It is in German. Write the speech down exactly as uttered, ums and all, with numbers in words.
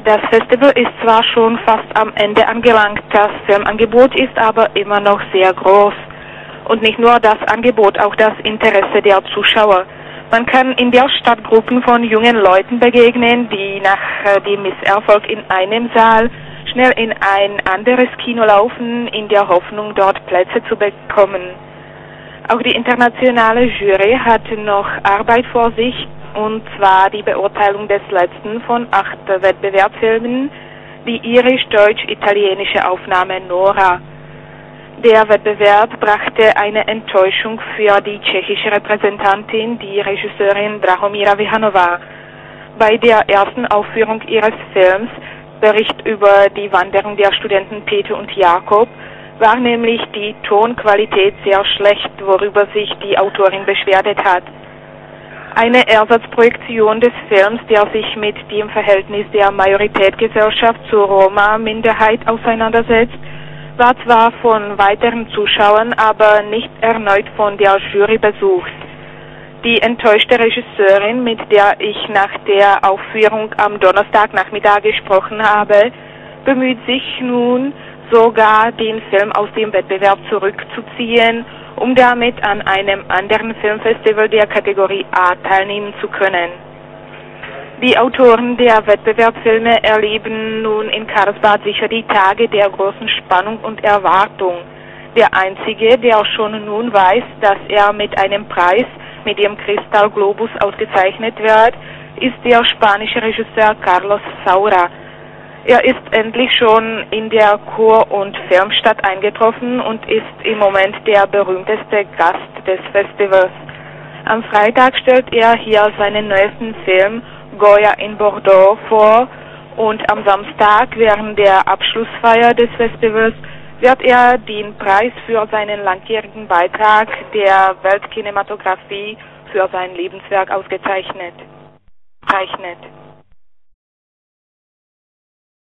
Das Festival ist zwar schon fast am Ende angelangt, das Filmangebot ist aber immer noch sehr groß. Und nicht nur das Angebot, auch das Interesse der Zuschauer. Man kann in der Stadt Gruppen von jungen Leuten begegnen, die nach dem Misserfolg in einem Saal schnell in ein anderes Kino laufen, in der Hoffnung, dort Plätze zu bekommen. Auch die internationale Jury hat noch Arbeit vor sich, und zwar die Beurteilung des letzten von acht Wettbewerbsfilmen, die irisch-deutsch-italienische Aufnahme Nora. Der Wettbewerb brachte eine Enttäuschung für die tschechische Repräsentantin, die Regisseurin Drahomíra Vihanová. Bei der ersten Aufführung ihres Films, Bericht über die Wanderung der Studenten Peter und Jakob, war nämlich die Tonqualität sehr schlecht, worüber sich die Autorin beschwert hat. Eine Ersatzprojektion des Films, der sich mit dem Verhältnis der Majoritätsgesellschaft zur Roma-Minderheit auseinandersetzt, war zwar von weiteren Zuschauern, aber nicht erneut von der Jury besucht. Die enttäuschte Regisseurin, mit der ich nach der Aufführung am Donnerstagnachmittag gesprochen habe, bemüht sich nun sogar, den Film aus dem Wettbewerb zurückzuziehen, um damit an einem anderen Filmfestival der Kategorie A teilnehmen zu können. Die Autoren der Wettbewerbsfilme erleben nun in Karlsbad sicher die Tage der großen Spannung und Erwartung. Der Einzige, der schon nun weiß, dass er mit einem Preis, mit dem Cristal Globus ausgezeichnet wird, ist der spanische Regisseur Carlos Saura. Er ist endlich schon in der Kur- und Filmstadt eingetroffen und ist im Moment der berühmteste Gast des Festivals. Am Freitag stellt er hier seinen neuesten Film Goya in Bordeaux vor, und am Samstag während der Abschlussfeier des Festivals wird er den Preis für seinen langjährigen Beitrag der Weltkinematografie für sein Lebenswerk ausgezeichnet. Zeichnet.